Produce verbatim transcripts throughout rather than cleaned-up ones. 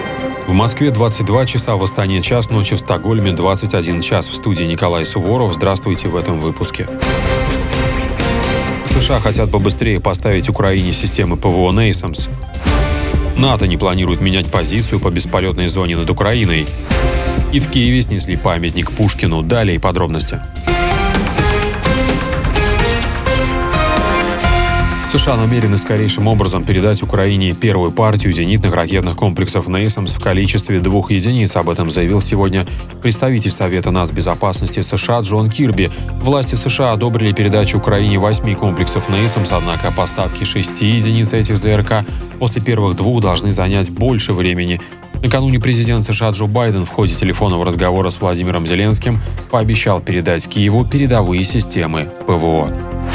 В Москве двадцать два часа, в Астане час ночи, в Стокгольме двадцать один час. В студии Николай Суворов. Здравствуйте в этом выпуске. США хотят побыстрее поставить Украине системы ПВО «Нейсамс». НАТО не планирует менять позицию по бесполетной зоне над Украиной. И в Киеве снесли памятник Пушкину. Далее подробности. США намерены скорейшим образом передать Украине первую партию зенитных ракетных комплексов «Нейсамс» в количестве двух единиц. Об этом заявил сегодня представитель Совета нацбезопасности США Джон Кирби. Власти США одобрили передачу Украине восьми комплексов «Нейсамс», однако поставки шести единиц этих ЗРК после первых двух должны занять больше времени. Накануне президент США Джо Байден в ходе телефонного разговора с Владимиром Зеленским пообещал передать Киеву передовые системы ПВО.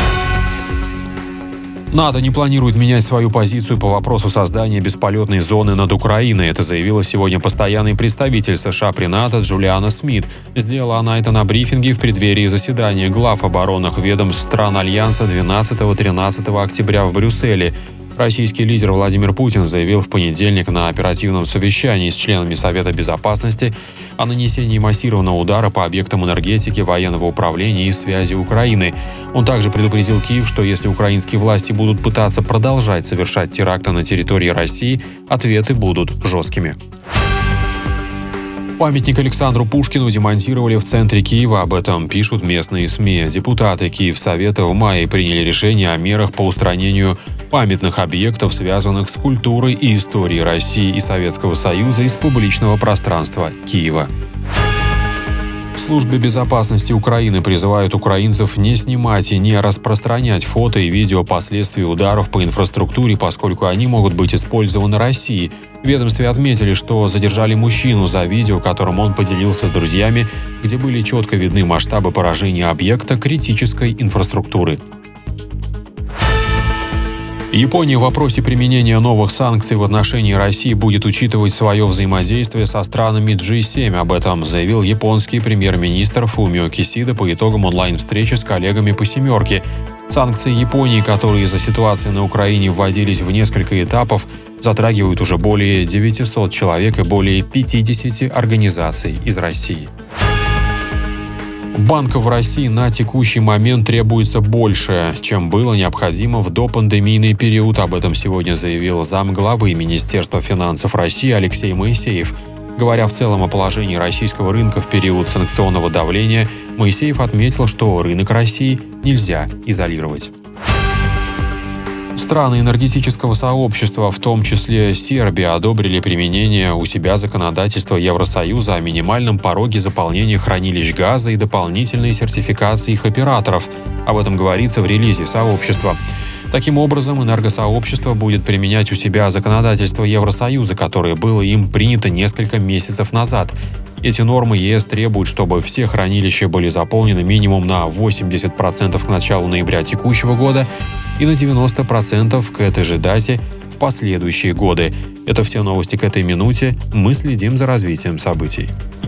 НАТО не планирует менять свою позицию по вопросу создания бесполетной зоны над Украиной. Это заявила сегодня постоянный представитель США при НАТО Джулиана Смит. Сделала она это на брифинге в преддверии заседания глав оборонных ведомств стран Альянса двенадцатого-тринадцатого октября в Брюсселе. Российский лидер Владимир Путин заявил в понедельник на оперативном совещании с членами Совета Безопасности о нанесении массированного удара по объектам энергетики, военного управления и связи Украины. Он также предупредил Киев, что если украинские власти будут пытаться продолжать совершать теракты на территории России, ответы будут жесткими. Памятник Александру Пушкину демонтировали в центре Киева. Об этом пишут местные СМИ. Депутаты Киевсовета в мае приняли решение о мерах по устранению памятных объектов, связанных с культурой и историей России и Советского Союза, из публичного пространства Киева. В службе безопасности Украины призывают украинцев не снимать и не распространять фото и видео последствий ударов по инфраструктуре, поскольку они могут быть использованы Россией. В ведомстве отметили, что задержали мужчину за видео, которым он поделился с друзьями, где были четко видны масштабы поражения объекта критической инфраструктуры. Япония в вопросе применения новых санкций в отношении России будет учитывать свое взаимодействие со странами джи семь. Об этом заявил японский премьер-министр Фумио Кисида по итогам онлайн-встречи с коллегами по «семерке». Санкции Японии, которые из-за ситуации на Украине вводились в несколько этапов, затрагивают уже более девятисот человек и более пятидесяти организаций из России. Банков в России на текущий момент требуется больше, чем было необходимо в допандемийный период. Об этом сегодня заявил замглавы Министерства финансов России Алексей Моисеев. Говоря в целом о положении российского рынка в период санкционного давления, Моисеев отметил, что рынок России нельзя изолировать. Страны энергетического сообщества, в том числе Сербия, одобрили применение у себя законодательства Евросоюза о минимальном пороге заполнения хранилищ газа и дополнительной сертификации их операторов. Об этом говорится в релизе сообщества. Таким образом, энергосообщество будет применять у себя законодательство Евросоюза, которое было им принято несколько месяцев назад. Эти нормы ЕС требуют, чтобы все хранилища были заполнены минимум на восемьдесят процентов к началу ноября текущего года и на девяносто процентов к этой же дате в последующие годы. Это все новости к этой минуте. Мы следим за развитием событий.